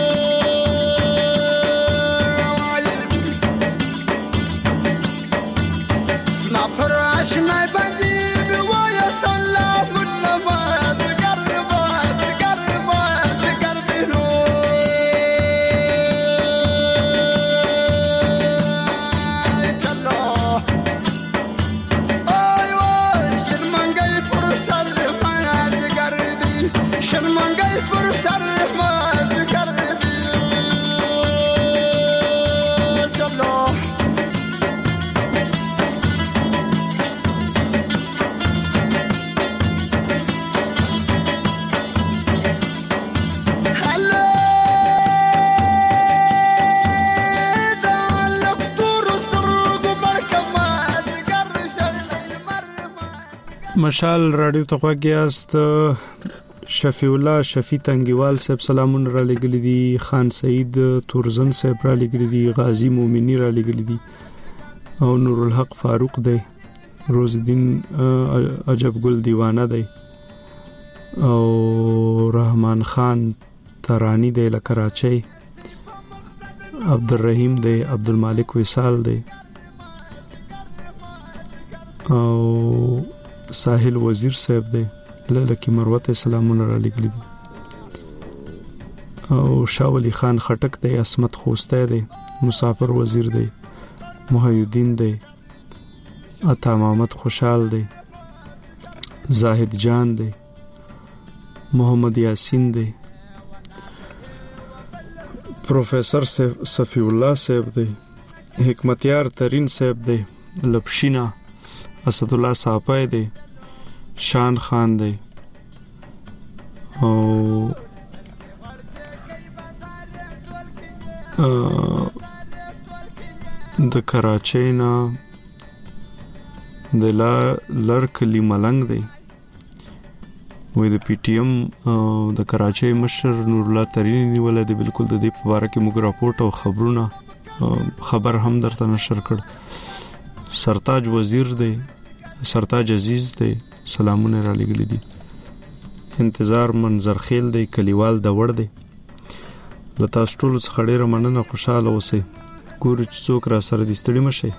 نا پر آشنا باندې وای سلام نماز ګربات ګربات ګربلو شرمنګي پر سر مات کړ دې چلو هله دا لختور سترګو برکمات ګرشل مشال رادیو ته غواګیاست شفیع الله شفیع تنگیوال صاحب سلامون را لګل دي خان سعید تورزن صاحب را لګل دي غازی مومنی را لګل دي او نور الحق فاروق دی روز الدین عجب ګل دیوانه دی او رحمان خان ترانی دی لکراچی عبدالرحیم دی عبدالمالک وصال دی او ساحل وزیر صاحب دی لکه مروت سلامونه را لګل دي او شاه ولی خان خټک دی عصمت خوسته دی مسافر وزیر دی محی الدین دی عطا محمد خوشحال دی زاهد جان دی محمد یاسین دی پروفیسر صفی الله صاحب دی حکمتیار ترین صاحب دی لپشینا اسد الله صاحب دی شان خان دی او د کراچۍ نه د لړکلی ملنګ دی وې د پی ټی ایم د کراچۍ مشر نور الله ترین نیول دی بالکل د دې په اړه کې موږ راپورټ او خبرونه خبر هم درته نشر کړ سرتاج وزیر دی سرتاج عزیز دی سلامونه را لګل دي انتظار منظر خیل دی کلیوال د وړ دی لتا سټول څخه ډیره مننه خوشاله اوسئ ګورو چې څوک را سره دي ستړي مشه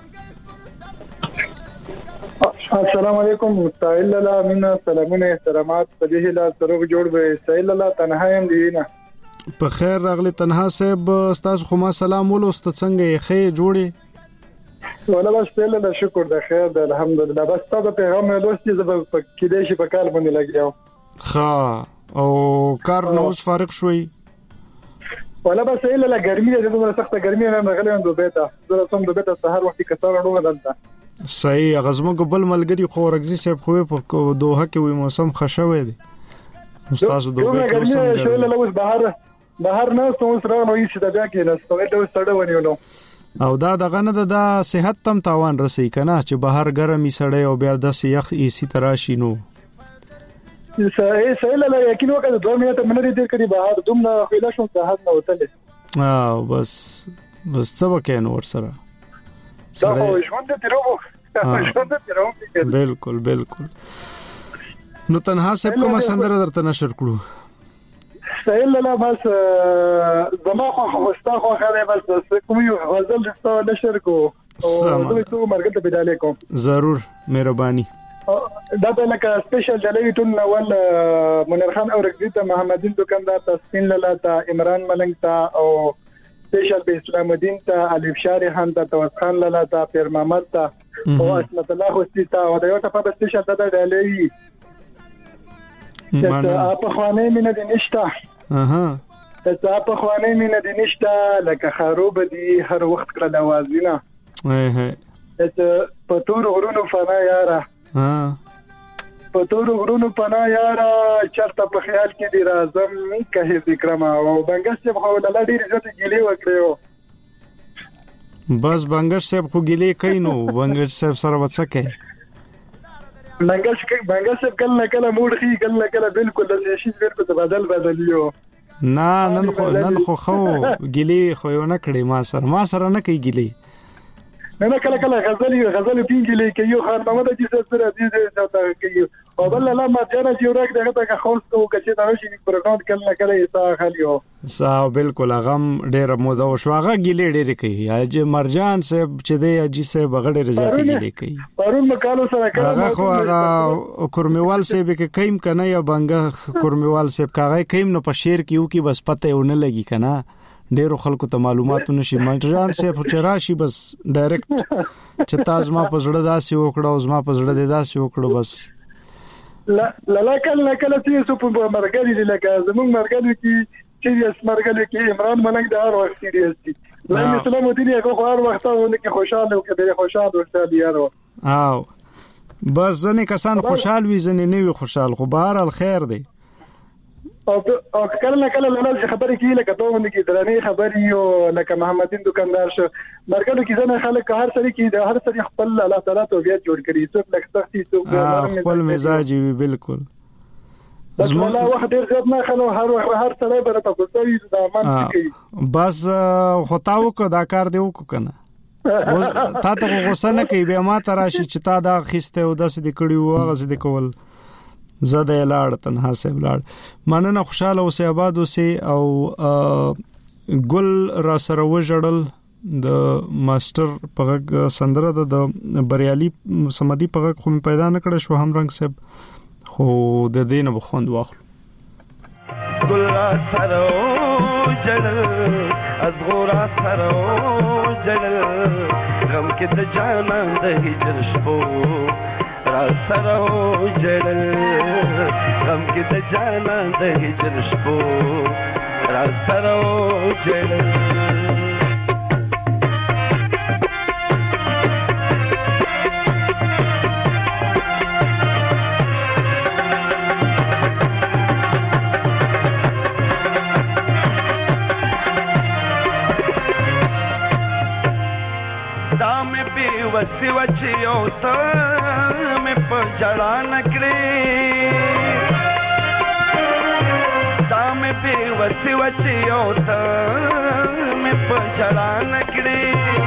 السلام علیکم مستعل الله من سلامونه احترامات په دې لا سره جوړ به سهیل الله تنها يم دی نه په خیر راغلی تنها صاحب استاد خو ما سلام ولوست څنګه یې خې جوړي ولا بس له شکر د خیر د الحمدلله بس تاسو پیغام لوستي زه په کې دې شي په کار باندې لګیاو ها او کار نو اوس فارق شوي ولا بس له ګرمي د دومره سخته ګرمي نه غلې دوبه ته زه سم دوبه ته سحر وختي کثر ډوغه دلته صحیح غزمو قبل ملګری خو ورګزي صاحب خو په دوه کې وي موسم خشوي دي استاد دوبه کې موسم شو له اوس بهر نه اوس راغلو یې چې دا بیا کې نه ستوي له ستړو ونیولو او دا دغه نه د صحت تم تاوان رسي کنه چې بهر ګرمي سړی او بیا د یخ ایسی تراشي نو سهیل له یقین وکړه 2 منټه منډه دې کړی بهر دومره خیلا شو صحت نه وتله بس څه وکړ ور سره دا ژوند ته بالکل نو تنها سب کومه سندره درته نشر کړو سهیل له بس زما خو خوستا خو خاله بس کوم یو غزل رسو نشر کو او دوی ته مرګ ته بداله کوم ضرور مهرباني دا به لکه سپیشل جلوی ټول نوول منیر خان او رګزیته محمدین دکاندار تسکین لاله تا عمران ملنګ تا او سپیشل به اسلام الدین تا الف شاری خان تا توس خان لاله تا پیر محمد تا او اسمت الله خوستی تا او دا یو ټاپه سپیشل تا ډالې چې په خوانې مینه دي نشته ته په خوانې مینه دي نشته لکه خروب دي هر وخت کړه د اوازینه ته په تور غرونو فنا یاره په تور غرونو فنا یاره چرته په خیال کې دی راځم که ذکرما او بنګش په خو لاله ډیر عزت ګلې وکړو بس بنګش صاحب خو ګلې کینو بنګش صاحب سره وڅکه بنګش صاحب کله موډ خي کله بالکل د شي ورته بدلیو نن خو ګلې خو یو نه کړې ما سره نه کوي ګلې نه کله غزل پیږي لیکي یو خان محمد چې سره دې ته کوي او بل لا مرجان چې ورک دغه ته خالص کو چې دا شي پروګرام کله تا خالیو صاحب بالکل غم ډېر موده شو هغه ګیلې ډېر کوي اج مرجان صاحب چې دی اجي صاحب غړې رضاتی ګیلې کوي پرون مکالو سره هغه خو هغه کورمیوال صاحب کې کیم کنه یا بنګه کورمیوال صاحب کاغه کیم نو په شیر کیو کی بس پته ونه لګي کنه ډیرو خلکو ته معلومات نشي مرجان صاحب چې راشي بس ډایرکټ چې تاسو ما په زړه داسې وکړو او ما په زړه داسې وکړو بس لا کله چې سو په مرګري لکه زموږ مرګري چې مرګري کې عمران ملنګ د هر وخت سیریس دي لا اسلام دین یو خو هر وخت ونه کې خوشاله او کې خوشاله ورته یارو او بس ځنه کسان خوشحال وي ځنه نه وي خوشحال خو بهر الخير دی او کله لاله خبرې کې لکه دوه کې درنې خبرې او لکه محمدین دکاندار شو مرګلو کې ځنه خلک هر سړي کې هر سړي خپل الله تعالی توبیت جوړ کړي څوک لکه سختي څوک خپل مزاج وي بالکل زما واحد ډیر ځد نه خلو هر سړي بر ته کوي دا مان کوي بس خطاو کو دا کار دی وک کنه تا ته غوسه نه کوي به ما تراشي چې تا دا خسته او داسې د کړي و هغه د کول زده لاړ تنها سیب لاړ مننه خوشاله اوسې آباد اوسې او ګل را سره وژړل د ماستر پغه سندره د بریالي سمدي پغه خو پیدا نه کړ شو هم رنگ سیب خو د دینه بخوند واخل ګل را سره وژړل از غورا سره وژړل غم کې د جانان د هجر شپو را سره وژړل غم کې د جانان د هجر شپو را سره وژړل دا مې بې وسې وچې او ته مې په جړا نکړې دا مې بې وسې وچې او ته مې په جړا نکړې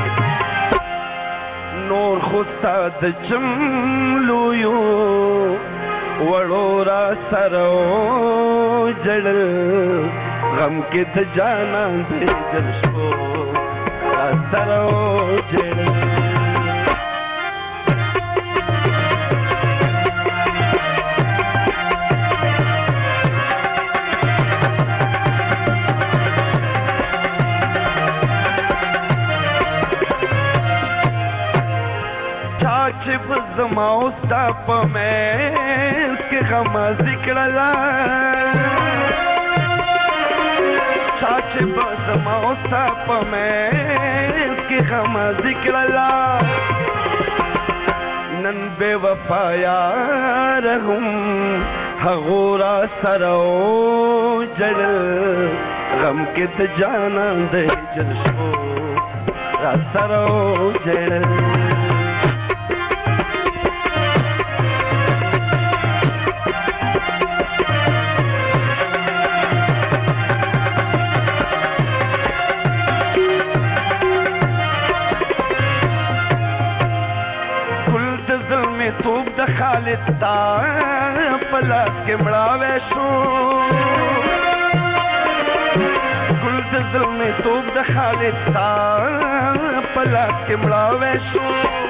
نور خو ستا د جملو یو وړو را سره وژړل غم کې د جانان د هجر شپو را سره وژړل چې په زما او ستا په منځ کې غمازي کړله چا چې په زما او ستا په منځ کې غمازي کړله نن بې وفا یار هم هغو را سره وژړل غم کې د جانان د هجر شپو را سره وژړل توب د خالد ستا په لاس کې مړاوی شو ګل د زلمې توب د خالد ستا په لاس کې مړاوی شو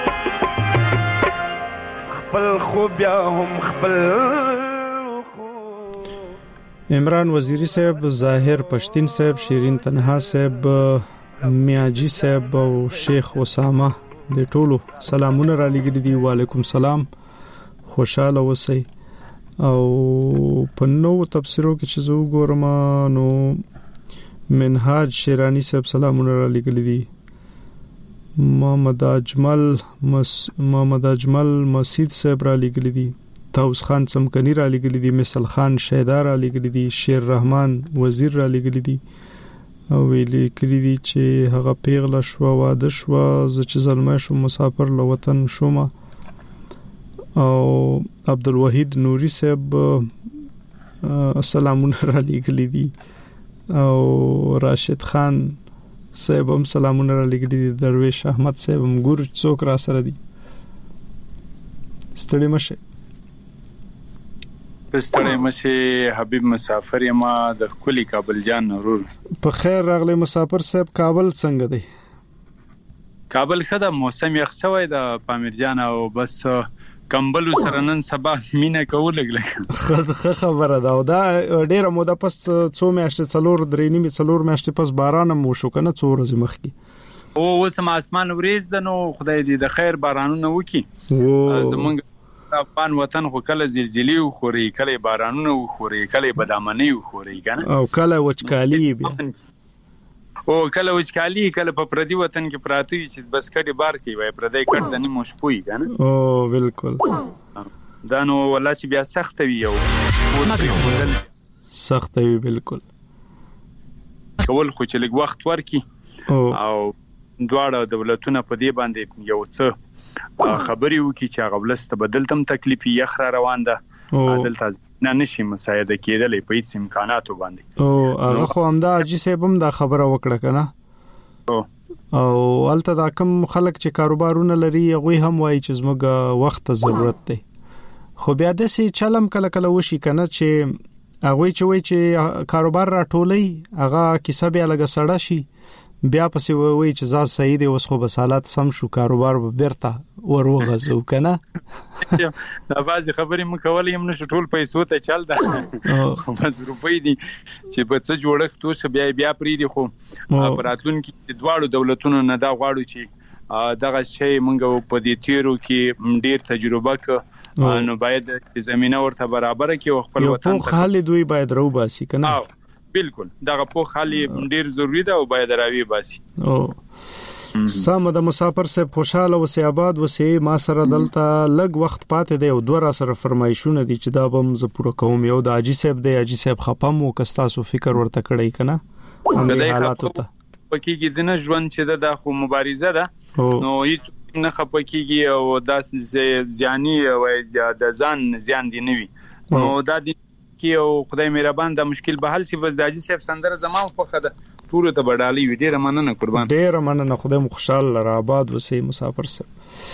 خپل خو بیا هم خپل عمران وزیری صاحب ظاهر پشتین صاحب شیرین تنها صاحب میاجی صاحب او شیخ اسامه د ټولو سلامونه را لګیدي دي وعلیکم سلام خوشاله اوسئ او په نو تفسیرو کې چې زه وګورم نو منهاج شیرانی صاحب سلامونه را لګیدي دي محمد اجمل مسعود صاحب را لګیدي دي تاوس خان سمکنی را لګیدي دي مثل خان شیدار را لګیدي دي شیر رحمان وزیر را لګیدي دي او ویلي کړی دي چې هغه پیغله شو واده شو ز چې زلمه شو مسافر له وطن شوم او عبدالوحید نوري صاحب سلامونه را لګلی دي او راشد خان صاحب هم سلامونه را لګړي درویش احمد صاحب هم ګور څوک را سره دي ستړي مشه ستړي مشه حبیب مسافر یما د کلی کابل جان نورور په خیر راغلی مسافر صاحب کابل څنګه دی کابل خدا موسم یخ شوی د پامیر جان او بس کمبل سره نن سبا مینه کول لګل خبره دا ډیره موده پس څو میاشتې څلور درې نیمه څلور میاشتې پس باران مو شو کنه څو ورځې مخکې او وسم اسمان وریځ د نو خدای دې د خیر بارانونه وکي زمونږ افغان وطن خو کله زلزلې وخوري کله بارانونه وخوري کله بدامنۍ وخوري کنه او کله وچکالي بیا او کله وچکالي کله په پردي وطن کې پراتی چې بس کډي بار کې وای پردي کډ د نیمه شپوي کنه او بالکل دا نو والله چې بیا سخت وي یو سخت وي بالکل کول خو چې لږ وخت ورکی او دواړه دولتونه په دې باندې یو څه خبري وکي چې غوړلسته بدلتم تکلیفي یخره روان ده عدالت نه نشي مساعده کېدلې په هیڅ امکاناتو باندې او هغه خو همدا اجي صاحب هم دا خبره وکړه کنه او الته دا کم خلک چې کاروبارونه لري هغه هم وایي چې زموږ وخت ضرورت دی خو بیا د سي چلم کله کله وشي کنه چې هغه چې وایي چې کاروبار راټولي هغه کیسه بیا لګه سړه شي بیا پسې وایي چې زاد صحیح دی اوس خو بسالات سم شو کاروبار به بیرته وروغزو کنه دا بازي خبرې مکول یم نشو ټول پیسو ته چل ده خو بس روپۍ دي چې په څه جوړښت اوس بیا پری دي خو پراتلون کې دواړو دولتونو نه دا غواړو چې دغه شی مونږ په دې تیرو کې ډیر تجربه نو باید زمينه ورته برابر کې خپل وطن ته خالي دوی باید رو باسي کنه بالکل دغه په خالي ډیر ضروری ده او باید راوي باسي او سم د مسافر صاحب خوشاله وسه آباد وسه ما سره دلته لګ وخت پاتې دی او دوه سره فرمایشونه دي چې دا بم ز پوره کوم یو د اجي صاحب دی اجي صاحب خپم او کستاسو فکر ورته کړی کنه هم حالات ته پکې کې د ژوند چې د خو مبارزه ده نو هیڅ نه خپکیږي او دا ځاني او د ځان زیان دي نوي نو دا دي کې او خدای مهربان دا مشکل به حل شي بس د اجي صاحب سندره زمام په خده ټول ته بډالي وي ډیره مننه قربان ډیره مننه خدای مو خوشاله لره آباد وسه مسافر صاحب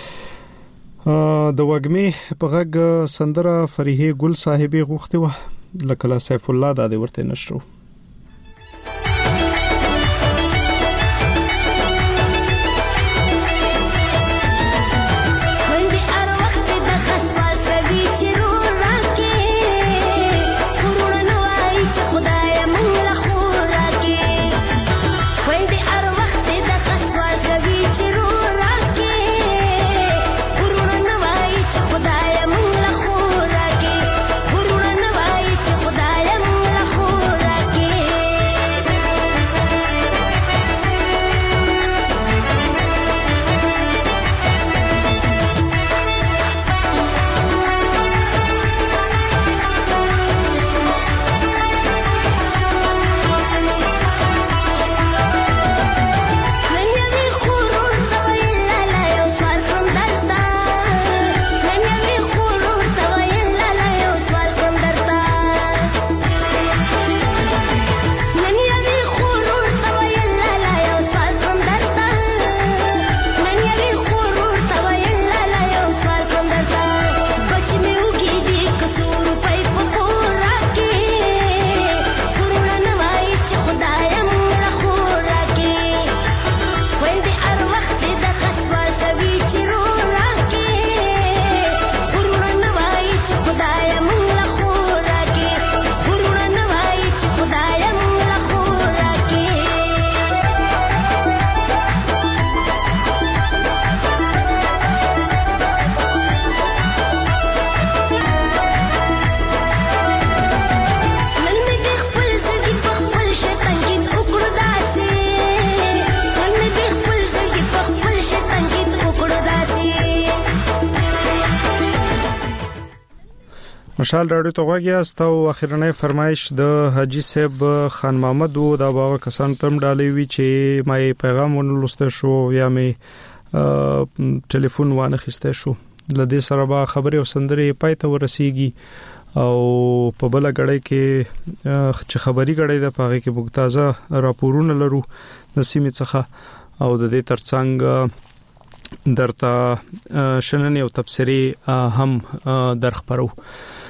د وګمې په غږ سندره فریحه ګل صاحبې غوښته و لکه سیف الله د ورته نشرو مشال راډیو ته غوږی استو اخرنۍ فرمایش د حاجی صاحب خان محمد وو دا باغ کسان تم ډالې وی چې ما پیغام ونلسته شو یا مې ټلیفون وانه خسته شو لدې سره با خبري او سندري پایته ورسیږي او په بل غړې کې چې خبري غړې د پاغه کې مختازه راپورونه لرو د سیمې څخه او د دې ترڅنګ درته شننې او تبصرې هم درخبرو.